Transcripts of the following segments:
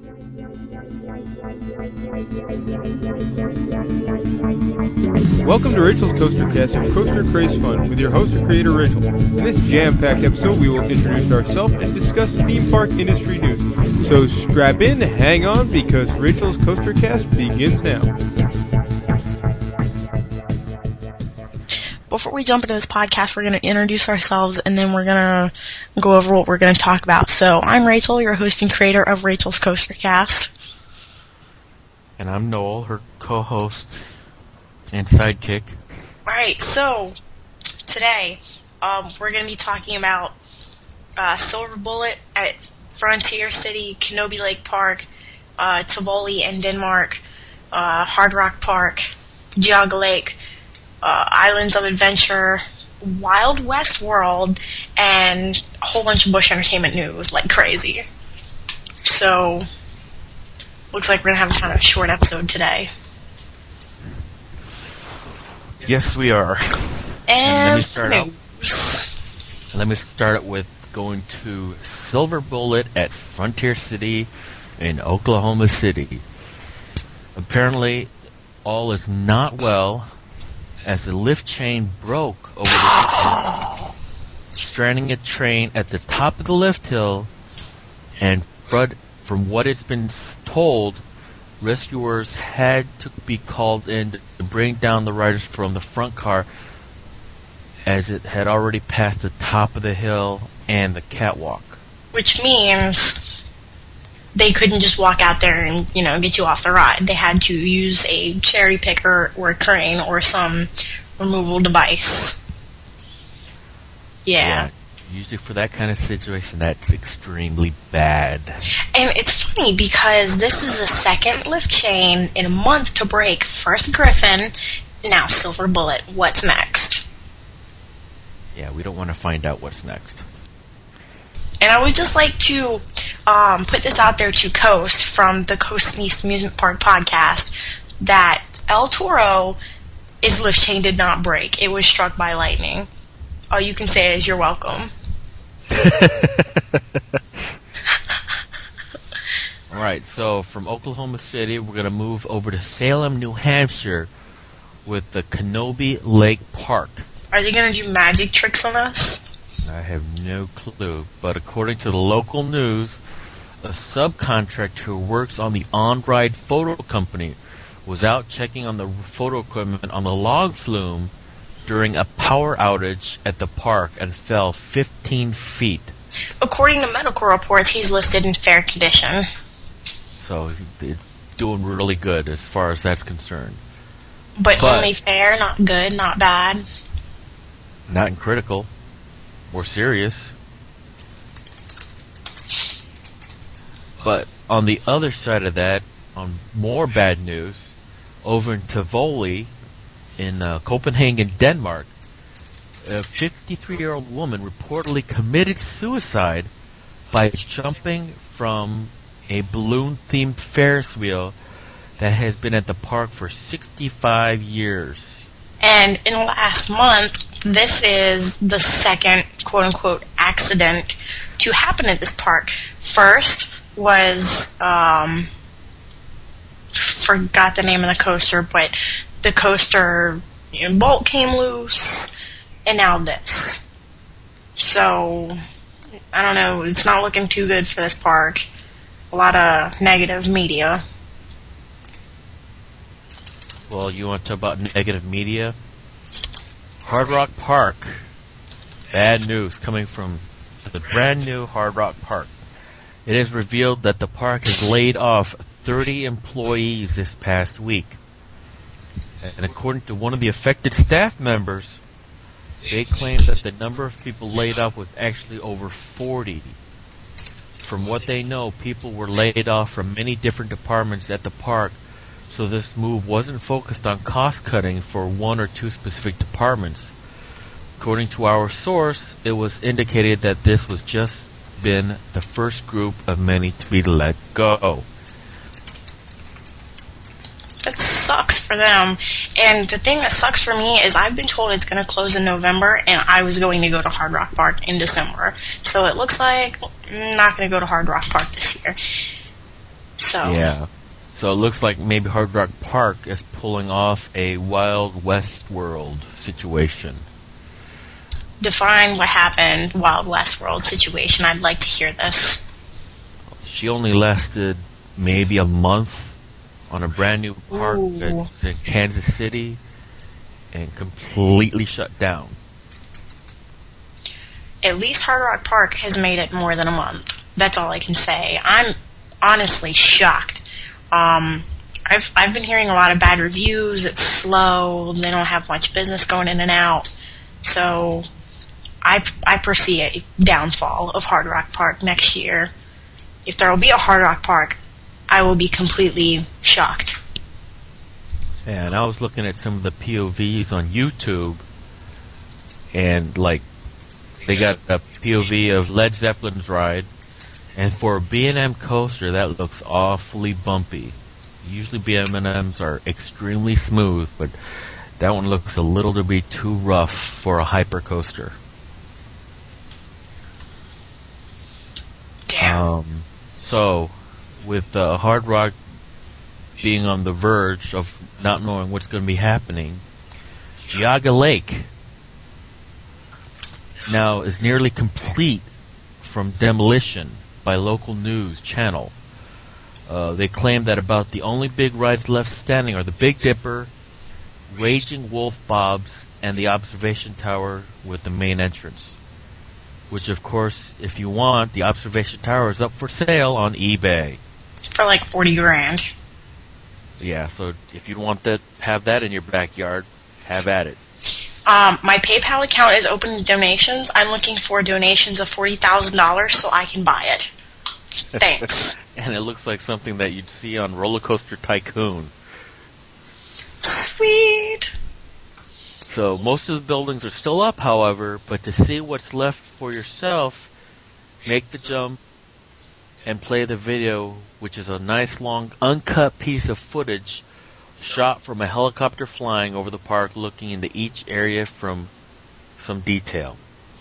Welcome to Rachel's Coaster Cast of Coaster Craze Fun with your host and creator Rachel. In this jam-packed episode, we will introduce ourselves and discuss theme park industry news. So strap in, hang on, because Rachel's Coaster Cast begins now. Before we jump into this podcast, we're going to introduce ourselves, and then we're going to go over what we're going to talk about. So, I'm Rachel, your host and creator of Rachel's Coaster Cast. And I'm Noel, her co-host and sidekick. Alright, so, today, we're going to be talking about Silver Bullet at Frontier City, Kenobi Lake Park, Tivoli in Denmark, Hard Rock Park, Geauga Lake, Islands of Adventure, Wild West World, and a whole bunch of Busch Entertainment news, like crazy. So, looks like we're going to have a kind of short episode today. Yes, we are. And let me start out with going to Silver Bullet at Frontier City in Oklahoma City. Apparently, all is not well, as the lift chain broke over the weekend, stranding a train at the top of the lift hill, and from what it's been told, rescuers had to be called in to bring down the riders from the front car, as it had already passed the top of the hill and the catwalk. Which means they couldn't just walk out there and, get you off the ride. They had to use a cherry picker or a crane or some removal device. Yeah. Usually for that kind of situation, that's extremely bad. And it's funny because this is the second lift chain in a month to break. First Griffin, now Silver Bullet. What's next? Yeah, we don't want to find out what's next. And I would just like to put this out there to Coast from the Coast and East Amusement Park podcast that El Toro, its lift chain did not break. It was struck by lightning. All you can say is you're welcome. Alright, so from Oklahoma City, we're going to move over to Salem, New Hampshire with the Kenobi Lake Park. Are they going to do magic tricks on us? I have no clue, but according to the local news, a subcontractor who works on the on-ride photo company was out checking on the photo equipment on the log flume during a power outage at the park and fell 15 feet. According to medical reports, he's listed in fair condition. So it's doing really good as far as that's concerned. But only fair, not good, not bad? Not in critical. Or serious. But on the other side of that, on more bad news, over in Tivoli, in Copenhagen, Denmark, a 53-year-old woman reportedly committed suicide by jumping from a balloon-themed Ferris wheel that has been at the park for 65 years. And in the last month, this is the second, quote-unquote, accident to happen at this park. First was, forgot the name of the coaster, but the coaster bolt came loose, and now this. So, I don't know, it's not looking too good for this park. A lot of negative media. Well, you want to talk about negative media? Hard Rock Park. Bad news coming from the brand new Hard Rock Park. It is revealed that the park has laid off 30 employees this past week. And according to one of the affected staff members, they claim that the number of people laid off was actually over 40. From what they know, people were laid off from many different departments at the park, so this move wasn't focused on cost-cutting for one or two specific departments. According to our source, it was indicated that this was just been the first group of many to be let go. That sucks for them. And the thing that sucks for me is I've been told it's going to close in November, and I was going to go to Hard Rock Park in December. So it looks like I'm not going to go to Hard Rock Park this year. So Yeah. So it looks like maybe Hard Rock Park is pulling off a Wild West World situation. define what happened, Wild West World situation. I'd like to hear this. She only lasted maybe a month on a brand new park Ooh. that's in Kansas City and completely shut down. At least Hard Rock Park has made it more than a month. That's all I can say. I'm honestly shocked. I've been hearing a lot of bad reviews. It's slow. They don't have much business going in and out. So I foresee a downfall of Hard Rock Park next year. If there will be a Hard Rock Park, I will be completely shocked. And I was looking at some of the POVs on YouTube, and like they got a POV of Led Zeppelin's ride, and for a B&M coaster that looks awfully bumpy. Usually B&Ms are extremely smooth, but that one looks a little to be too rough for a hyper coaster. Damn. So, with Hard Rock being on the verge of not knowing what's going to be happening, Geauga Lake now is nearly complete from demolition by local news channel. They claim that about the only big rides left standing are the Big Dipper, Raging Wolf Bob's, and the observation tower with the main entrance. Which, of course, if you want, the observation tower is up for sale on eBay. For like $40,000. Yeah, so if you want that, have that in your backyard, have at it. My PayPal account is open to donations. I'm looking for donations of $40,000 so I can buy it. Thanks. And it looks like something that you'd see on Roller Coaster Tycoon. Sweet. So most of the buildings are still up, however, but to see what's left for yourself, make the jump and play the video, which is a nice long uncut piece of footage shot from a helicopter flying over the park looking into each area from some detail.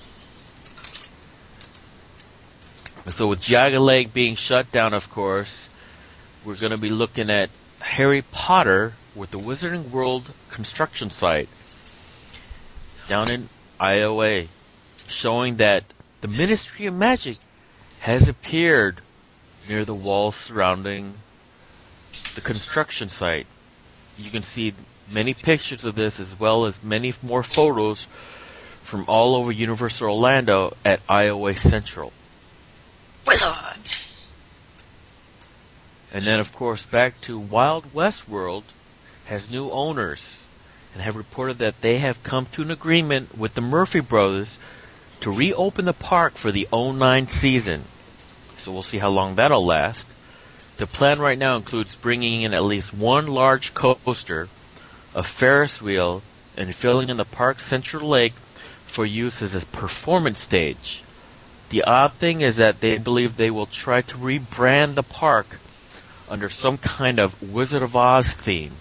So with Geauga Lake being shut down, of course, we're going to be looking at Harry Potter with the Wizarding World construction site down in Iowa, showing that the Ministry of Magic has appeared near the walls surrounding the construction site. You can see many pictures of this as well as many more photos from all over Universal Orlando at Iowa Central. Wizard. And then, of course, back to Wild West World has new owners and have reported that they have come to an agreement with the Murphy brothers to reopen the park for the 2009 season. So we'll see how long that'll last. The plan right now includes bringing in at least one large coaster, a Ferris wheel, and filling in the park's central lake for use as a performance stage. The odd thing is that they believe they will try to rebrand the park under some kind of Wizard of Oz theme.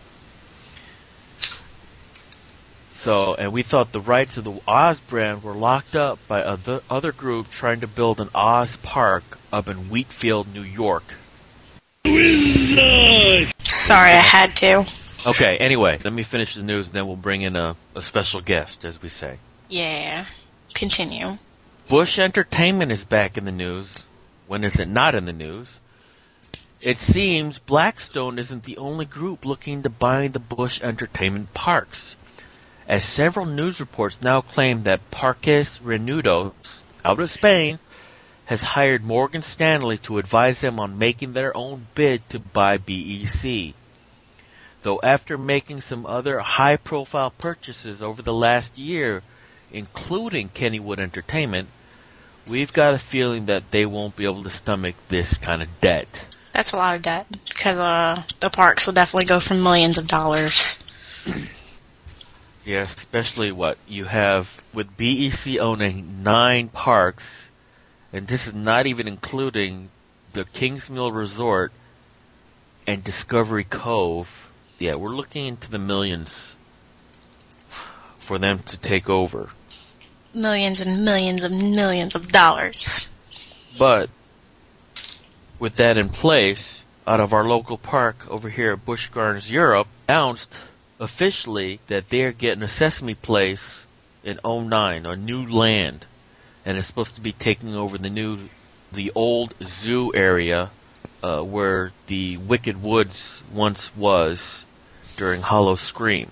So, and we thought the rights of the Oz brand were locked up by other group trying to build an Oz park up in Wheatfield, New York. Sorry, I had to. Okay, anyway, let me finish the news and then we'll bring in a special guest, as we say. Yeah. Continue. Busch Entertainment is back in the news. When is it not in the news? It seems Blackstone isn't the only group looking to buy the Busch Entertainment parks, as several news reports now claim that Parques Reunidos, out of Spain, has hired Morgan Stanley to advise them on making their own bid to buy BEC. Though after making some other high-profile purchases over the last year, including Kennywood Entertainment, we've got a feeling that they won't be able to stomach this kind of debt. That's a lot of debt, because the parks will definitely go for millions of dollars. Yes, especially what you have with BEC owning 9 parks, and this is not even including the Kingsmill Resort and Discovery Cove. Yeah, we're looking into the millions for them to take over. Millions and millions and millions of dollars. But with that in place, out of our local park over here at Busch Gardens, Europe, announced officially that they're getting a Sesame Place in 2009, a new land, and it's supposed to be taking over the old zoo area where the Wicked Woods once was during Howl-O-Scream.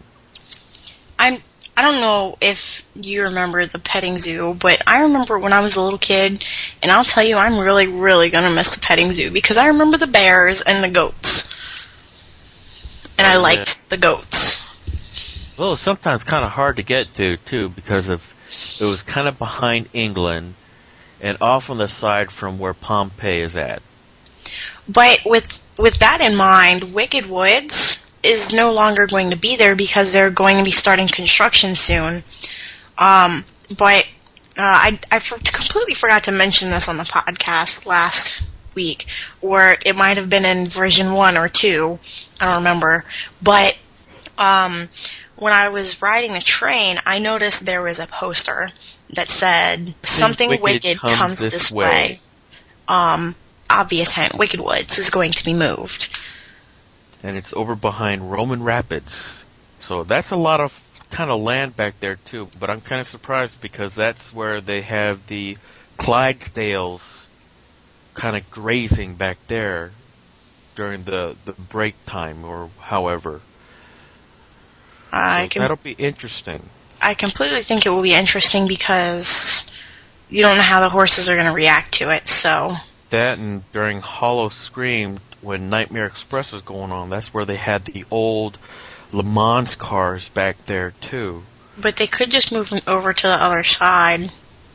I don't know if you remember the petting zoo, but I remember when I was a little kid, and I'll tell you, I'm really, really going to miss the petting zoo because I remember the bears and the goats. And I liked the goats. Well, it's sometimes kind of hard to get to, too, because it was kind of behind England and off on the side from where Pompeii is at. But with that in mind, Wicked Woods is no longer going to be there because they're going to be starting construction soon. I completely forgot to mention this on the podcast last week, or it might have been in version 1 or 2. I don't remember. But when I was riding the train, I noticed there was a poster that said, "Something wicked comes this way." Obvious hint, Wicked Woods is going to be moved. And it's over behind Roman Rapids. So that's a lot of kind of land back there too. But I'm kind of surprised because that's where they have the Clydesdales kind of grazing back there during the break time or however. That'll be interesting. I completely think it will be interesting because you don't know how the horses are going to react to it, so... That and during Howl-O-Scream, when Nightmare Express was going on, that's where they had the old Le Mans cars back there, too. But they could just move them over to the other side.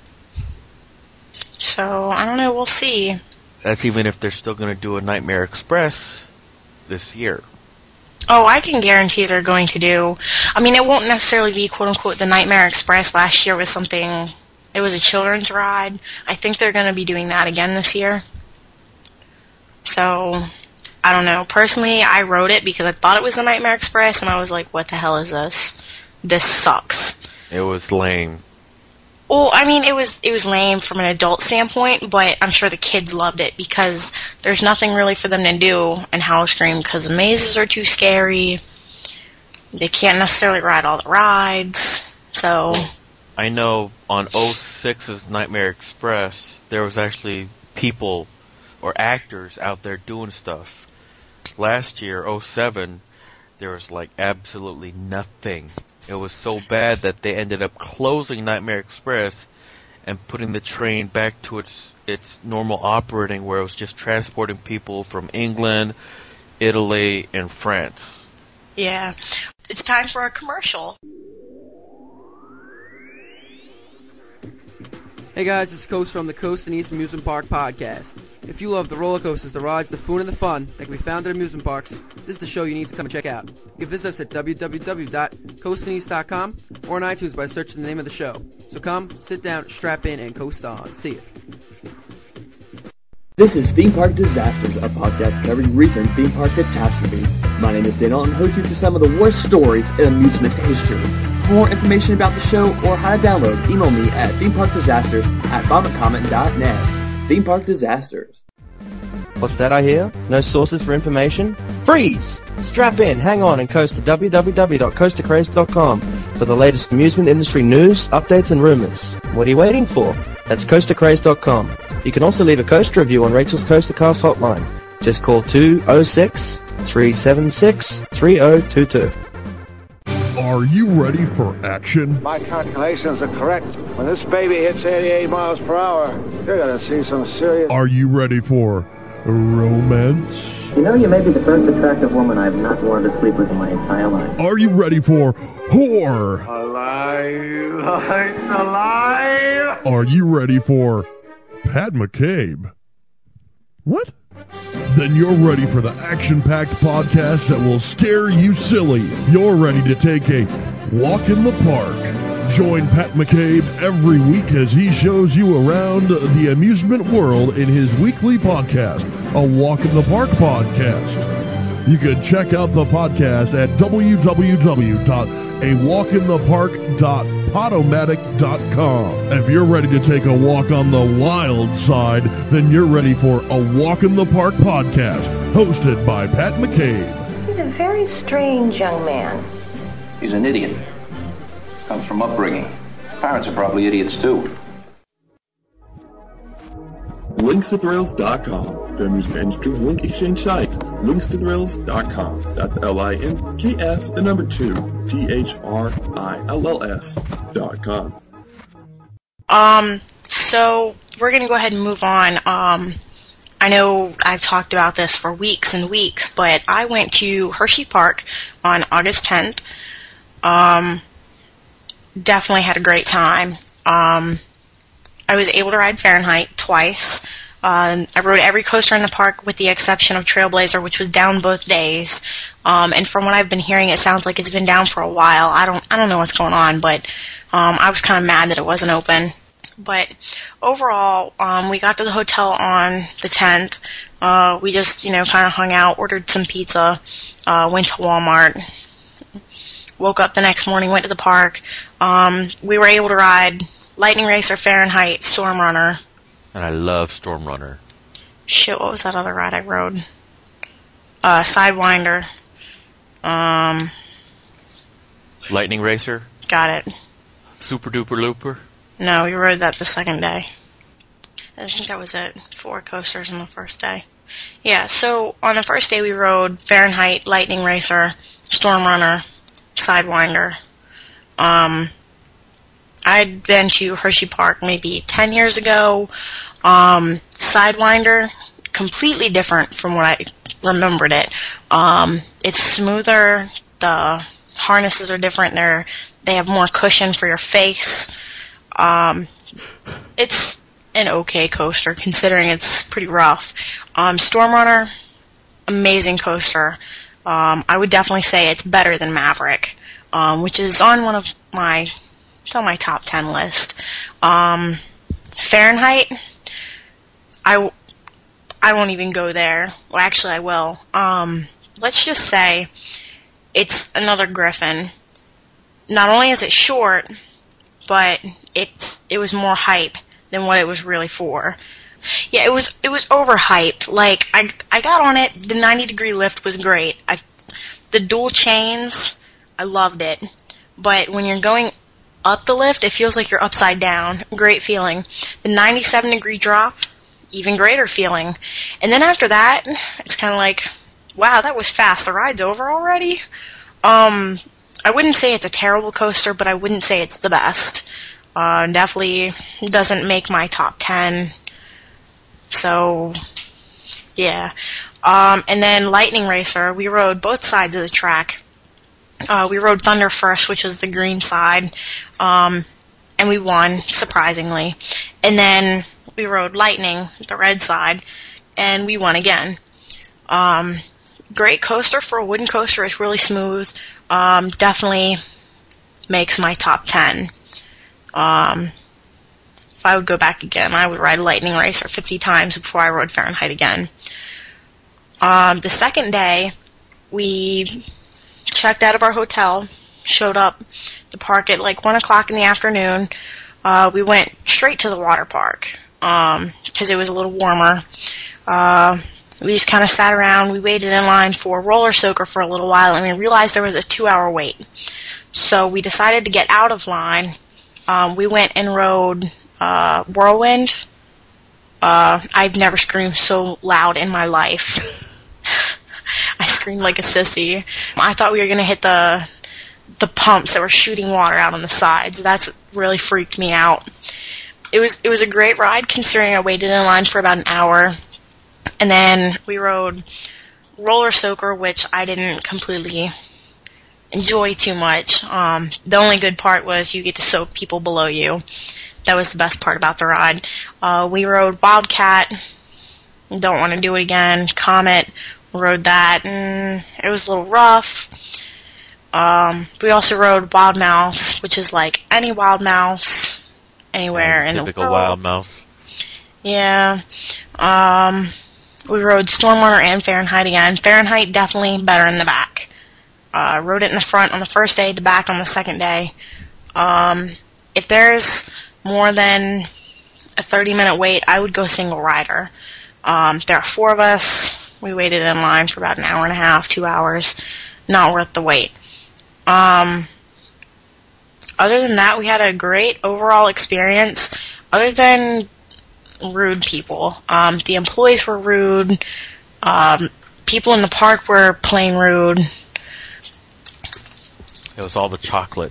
So, I don't know, we'll see. That's even if they're still going to do a Nightmare Express this year. Oh, I can guarantee they're going to do... I mean, it won't necessarily be, quote-unquote, the Nightmare Express. Last year was something... It was a children's ride. I think they're going to be doing that again this year. So, I don't know. Personally, I wrote it because I thought it was the Nightmare Express, and I was like, what the hell is this? This sucks. It was lame. Well, I mean, it was lame from an adult standpoint, but I'm sure the kids loved it because there's nothing really for them to do in Howl-O-Scream because the mazes are too scary. They can't necessarily ride all the rides, so... I know on 06's Nightmare Express, there was actually people or actors out there doing stuff. Last year, 07, there was like absolutely nothing. It was so bad that they ended up closing Nightmare Express and putting the train back to its normal operating where it was just transporting people from England, Italy, and France. Yeah. It's time for a commercial. Hey guys, this is Coast from the Coast and East Amusement Park Podcast. If you love the roller coasters, the rides, the food, and the fun that can be found at amusement parks, this is the show you need to come and check out. You can visit us at www.coastandeast.com or on iTunes by searching the name of the show. So come, sit down, strap in, and coast on. See ya. This is Theme Park Disasters, a podcast covering recent theme park catastrophes. My name is Daniel, and host you to some of the worst stories in amusement history. For more information about the show or how to download, email me at themeparkdisasters@bombitcomet.net. Theme Park Disasters. What's that I hear? No sources for information? Freeze! Strap in, hang on, and coast to www.coastercraze.com for the latest amusement industry news, updates, and rumors. What are you waiting for? That's coastercraze.com. You can also leave a coaster review on Rachel's Coaster Cast hotline. Just call 206-376-3022. Are you ready for action? My calculations are correct. When this baby hits 88 miles per hour, you're going to see some serious... Are you ready for romance? You know, you may be the first attractive woman I've not wanted to sleep with in my entire life. Are you ready for horror? Alive! Alive! Are you ready for Pat McCabe? What? Then you're ready for the action-packed podcast that will scare you silly. You're ready to take a walk in the park. Join Pat McCabe every week as he shows you around the amusement world in his weekly podcast, A Walk in the Park podcast. You can check out the podcast at www.awalkinthepark.podomatic.com. If you're ready to take a walk on the wild side, then you're ready for A Walk in the Park podcast hosted by Pat McCabe. He's a very strange young man. He's an idiot. Comes from upbringing. Parents are probably idiots too. LinksToThrills.com, the amusement industry link exchange site. LinksToThrills.com. That's LINKS, the number 2, THRILLS.com. So we're going to go ahead and move on. I know I've talked about this for weeks and weeks, but I went to Hershey Park on August 10th. Definitely had a great time. I was able to ride Fahrenheit twice. I rode every coaster in the park with the exception of Trailblazer, which was down both days. And from what I've been hearing, it sounds like it's been down for a while. I don't know what's going on, but I was kind of mad that it wasn't open. But overall, we got to the hotel on the 10th. We just, kind of hung out, ordered some pizza, went to Walmart, woke up the next morning, went to the park. We were able to ride Lightning Racer, Fahrenheit, Storm Runner. And I love Storm Runner. Shit, what was that other ride I rode? Sidewinder. Lightning Racer? Got it. Super Duper Looper? No, we rode that the second day. I think that was it. 4 coasters on the first day. Yeah, so on the first day we rode Fahrenheit, Lightning Racer, Storm Runner, Sidewinder. I'd been to Hershey Park maybe 10 years ago. Sidewinder, completely different from what I remembered it. It's smoother. The harnesses are different. They have more cushion for your face. It's an okay coaster considering it's pretty rough. Storm Runner, amazing coaster. I would definitely say it's better than Maverick, which is on my top 10 list. Fahrenheit, I won't even go there. Well, actually I will. Let's just say it's another Griffin. Not only is it short, but it was more hype than what it was really for. Yeah, it was overhyped. Like, I got on it, the 90-degree lift was great. The dual chains, I loved it. But when you're going up the lift, it feels like you're upside down. Great feeling. The 97-degree drop, even greater feeling. And then after that, it's kind of like, wow, that was fast. The ride's over already? I wouldn't say it's a terrible coaster, but I wouldn't say it's the best. Definitely doesn't make my top 10. So, yeah. And then Lightning Racer, we rode both sides of the track. We rode Thunder first, which was the green side, and we won, surprisingly. And then we rode Lightning, the red side, and we won again. Great coaster for a wooden coaster. It's really smooth. Definitely makes my top 10. If I would go back again, I would ride Lightning Racer 50 times before I rode Fahrenheit again. The second day, we checked out of our hotel, showed up the park at like 1 o'clock in the afternoon. We went straight to the water park because it was a little warmer. We just kind of sat around. We waited in line for Roller Soaker for a little while, and we realized there was a 2-hour wait. So we decided to get out of line. We went and rode Whirlwind. I've never screamed so loud in my life. I screamed like a sissy. I thought we were going to hit the pumps that were shooting water out on the sides. That's what really freaked me out. It was a great ride considering I waited in line for about an hour. And then we rode Roller Soaker, which I didn't completely enjoy too much. The only good part was you get to soak people below you. That was the best part about the ride. We rode Wildcat. Don't want to do it again. Comet. Rode that. It was a little rough. We also rode Wild Mouse, which is like any Wild Mouse anywhere in the world. Typical Wild Mouse. Yeah. We rode Storm Runner and Fahrenheit again. Fahrenheit definitely better in the back. Rode it in the front on the first day, the back on the second day. If there's more than a 30-minute wait, I would go single rider. There are 4 of us. We waited in line for about an hour and a half, 2 hours. Not worth the wait. Other than that, we had a great overall experience. Other than rude people. The employees were rude. People in the park were plain rude. It was all the chocolate.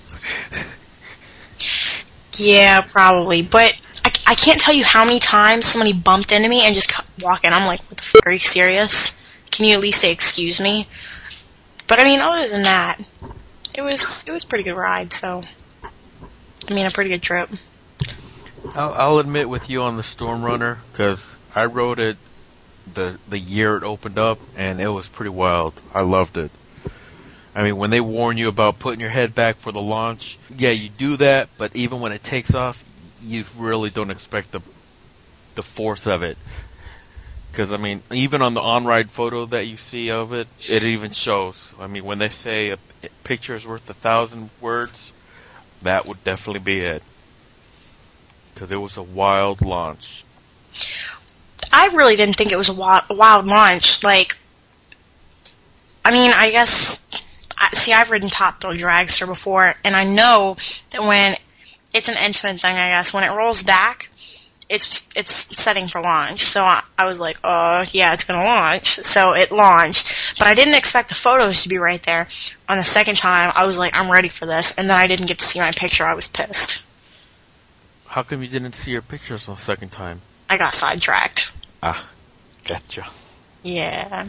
Yeah, probably. But I can't tell you how many times somebody bumped into me and just kept walking. I'm like, what the fuck, are you serious? Can you at least say excuse me? But I mean, other than that, it was a pretty good ride, so I mean, a pretty good trip. I'll admit with you on the Storm Runner, because I rode it the year it opened up, and it was pretty wild. I loved it. I mean, when they warn you about putting your head back for the launch, yeah, you do that, but even when it takes off, you really don't expect the force of it. Because, I mean, even on the on-ride photo that you see of it, it even shows. I mean, when they say a picture is worth 1,000 words, that would definitely be it. Because it was a wild launch. I really didn't think it was a wild launch. Like, I mean, I guess, see, I've ridden Top Thrill Dragster before, and I know that when it's an intimate thing, I guess, when it rolls back, it's setting for launch. So I was like, yeah, it's going to launch. So it launched. But I didn't expect the photos to be right there. On the second time, I was like, I'm ready for this. And then I didn't get to see my picture. I was pissed. How come you didn't see your pictures on the second time? I got sidetracked. Ah, gotcha. Yeah.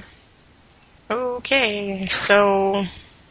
Okay, so...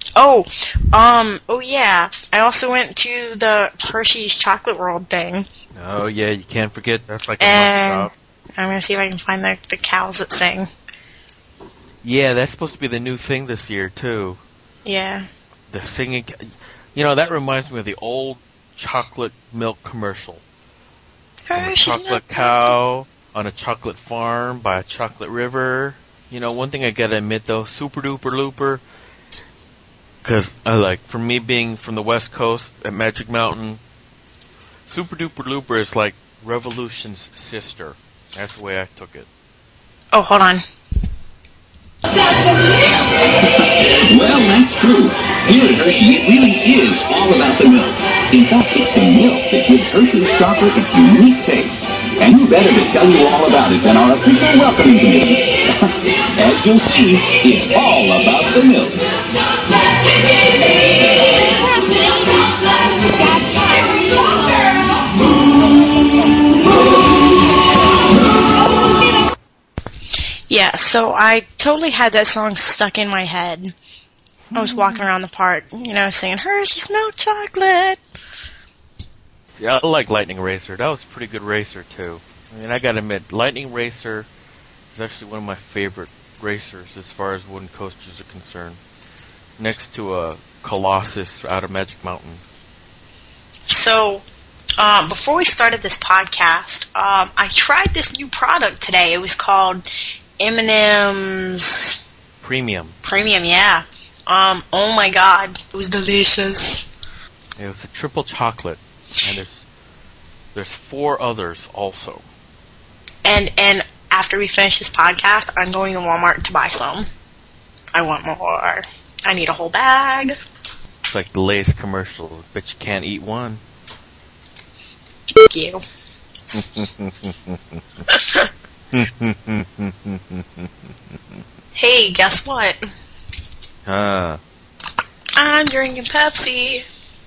Oh yeah, I also went to the Hershey's Chocolate World thing. Oh yeah, you can't forget, that's like a and must stop. I'm gonna see if I can find the cows that sing. Yeah, that's supposed to be the new thing this year, too. Yeah. The singing... You know, that reminds me of the old chocolate milk commercial. From a chocolate cow on a chocolate farm by a chocolate river. You know, one thing I gotta admit, though, Super Duper Looper... Because, for me being from the West Coast at Magic Mountain, Super Duper Looper is like Revolution's sister. That's the way I took it. Oh, hold on. Well, that's true. Here at Hershey, it really is all about the milk. In fact, it's the milk that gives Hershey's chocolate its unique taste. And who better to tell you all about it than our official welcoming committee? As you'll see, it's all about the milk. Yeah, so I totally had that song stuck in my head. I was walking around the park, singing Hershey's Milk Chocolate. Yeah, I like Lightning Racer. That was a pretty good racer, too. I mean, I gotta admit, Lightning Racer is actually one of my favorite racers as far as wooden coasters are concerned. Next to a Colossus out of Magic Mountain. So, before we started this podcast, I tried this new product today. It was called M&M's... Premium, yeah. Oh my god, it was delicious. It was a triple chocolate, and there's 4 others also. And after we finish this podcast, I'm going to Walmart to buy some. I want more. I need a whole bag. It's like the Lay's commercial, but you can't eat one. Thank you. Hey, guess what? I'm drinking Pepsi.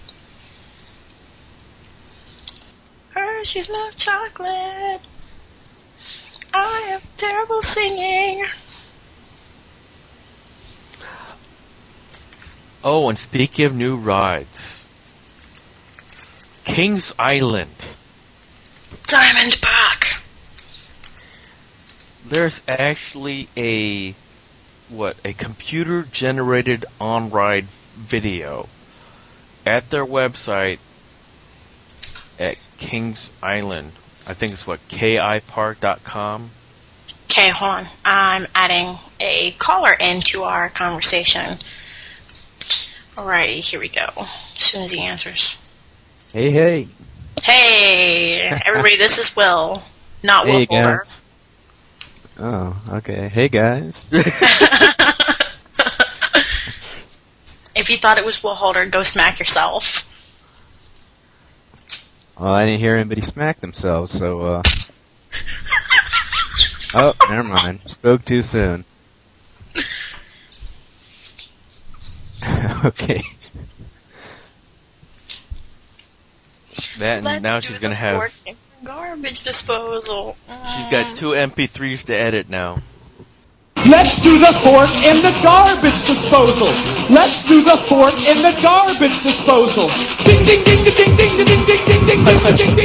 Hershey's Milk Chocolate. I am terrible singing. Oh, and speaking of new rides, Kings Island. Diamond Back. There's actually a computer-generated on-ride video at their website at Kings Island. I think it's kipark.com. Okay, hold on. I'm adding a caller into our conversation. Alrighty, here we go. As soon as he answers. Hey. Hey, everybody, this is Will. Not Will again. Fuller. Oh, okay. Hey, guys. If you thought it was Will Holder, go smack yourself. Well, I didn't hear anybody smack themselves, so, Oh, never mind. Spoke too soon. Okay. That, and now she's gonna have... Garbage disposal. She's got 2 MP3s to edit now. Let's do the fork in the garbage disposal. Let's do the fork in the garbage disposal. Ding ding ding ding ding ding ding ding ding ding ding ding ding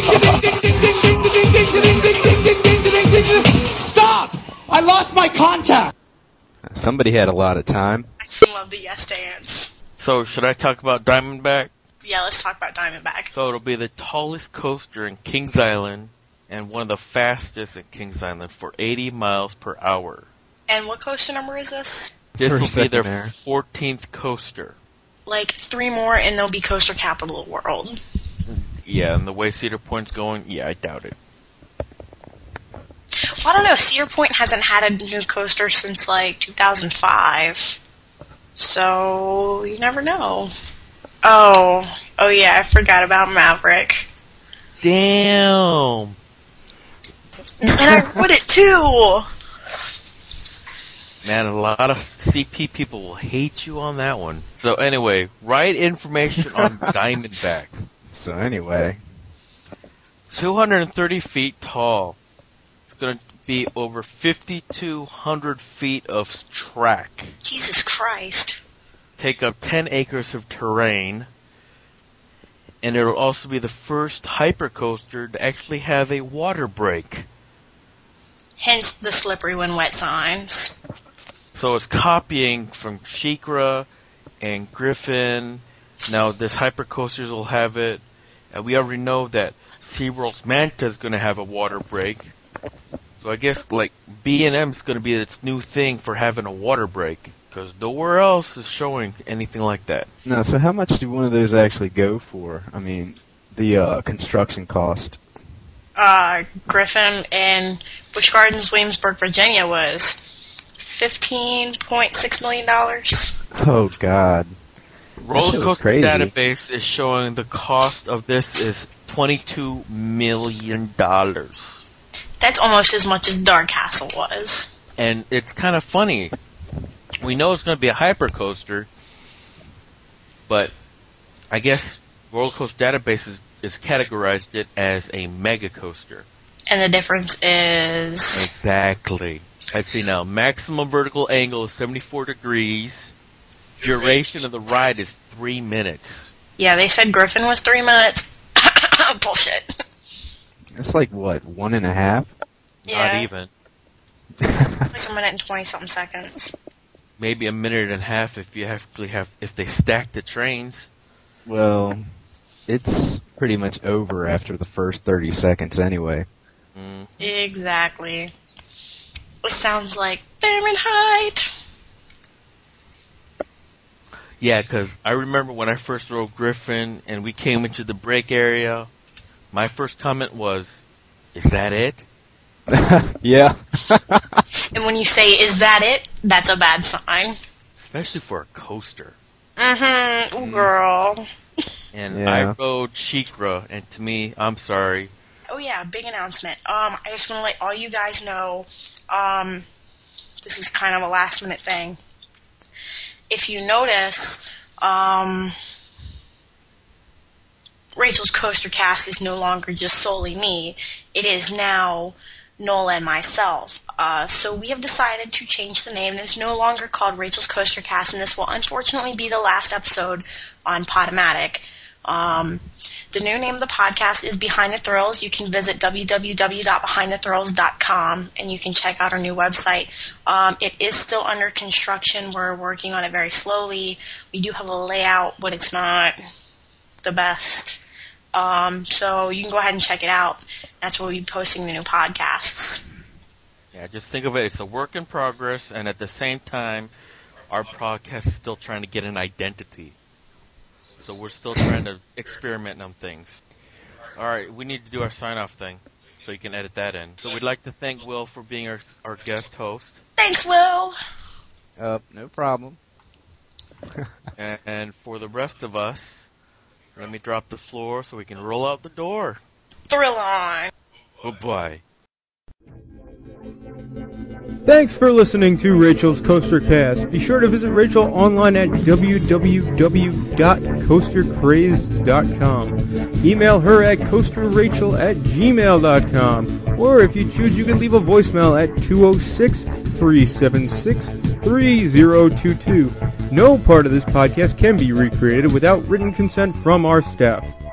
ding ding ding. Stop! I lost my contact. Somebody had a lot of time. I love the yes dance. So, should I talk about Diamondback? Yeah, let's talk about Diamondback. So it'll be the tallest coaster in Kings Island and one of the fastest in Kings Island for 80 miles per hour. And what coaster number is this? This will be their 14th coaster. Like 3 more and they'll be coaster capital of the world. Yeah, and the way Cedar Point's going, yeah, I doubt it. Well, I don't know. Cedar Point hasn't had a new coaster since like 2005. So, you never know. Oh yeah, I forgot about Maverick. Damn. And I wrote it too. Man, a lot of CP people will hate you on that one. So anyway, right information on Diamondback. So anyway. 230 feet tall. It's going to be over 5,200 feet of track. Jesus Christ. Take up 10 acres of terrain, and it will also be the first hypercoaster to actually have a water break. Hence the slippery when wet signs. So it's copying from SheiKra and Griffin. Now this hypercoasters will have it, and we already know that SeaWorld's Manta is going to have a water break. So I guess like B&M is going to be its new thing for having a water break. Because nowhere else is showing anything like that. No, so how much do one of those actually go for? I mean, the construction cost. Griffin in Busch Gardens, Williamsburg, Virginia was $15.6 million. Oh, God. Roller Coaster Database is showing the cost of this is $22 million. That's almost as much as Dark Castle was. And it's kind of funny. We know it's going to be a hypercoaster, but I guess Roller Coaster Database is categorized it as a mega coaster. And the difference is... Exactly. Let's see now. Maximum vertical angle is 74 degrees. Duration of the ride is 3 minutes. Yeah, they said Griffin was 3 minutes. Bullshit. That's like, what, 1.5? Yeah. Not even. Like a minute and 20-something seconds. Maybe a minute and a half if you actually have, if they stack the trains. Well, it's pretty much over after the first 30 seconds anyway. Mm. Exactly. It sounds like Fahrenheit. Yeah, because I remember when I first rode Griffin and we came into the break area, my first comment was, "Is that it?" Yeah. And when you say, "Is that it?" that's a bad sign. Especially for a coaster. Mm-hmm. Ooh, girl. And Yeah. I rode SheiKra, and to me, I'm sorry. Oh yeah, big announcement. I just want to let all you guys know, this is kind of a last minute thing. If you notice, Rachel's Coaster Cast is no longer just solely me. It is now Noel and myself. So we have decided to change the name. It's no longer called Rachel's Coaster Cast, and this will unfortunately be the last episode on Podomatic. The new name of the podcast is Behind the Thrills. You can visit www.behindthethrills.com, and you can check out our new website. It is still under construction. We're working on it very slowly. We do have a layout, but it's not the best. So you can go ahead and check it out. That's where we'll be posting the new podcasts. Yeah, just think of it, it's a work in progress, and at the same time, our podcast is still trying to get an identity. So we're still trying to experiment on things. Alright, we need to do our sign-off thing. so you can edit that in. So we'd like to thank Will for being our guest host. Thanks, Will. No problem. And for the rest of us, let me drop the floor so we can roll out the door. Thrill on. Goodbye. Thanks for listening to Rachel's Coaster Cast. Be sure to visit Rachel online at www.coastercraze.com. Email her at coasterrachel@gmail.com. Or if you choose, you can leave a voicemail at 206-376-3022. No part of this podcast can be recreated without written consent from our staff.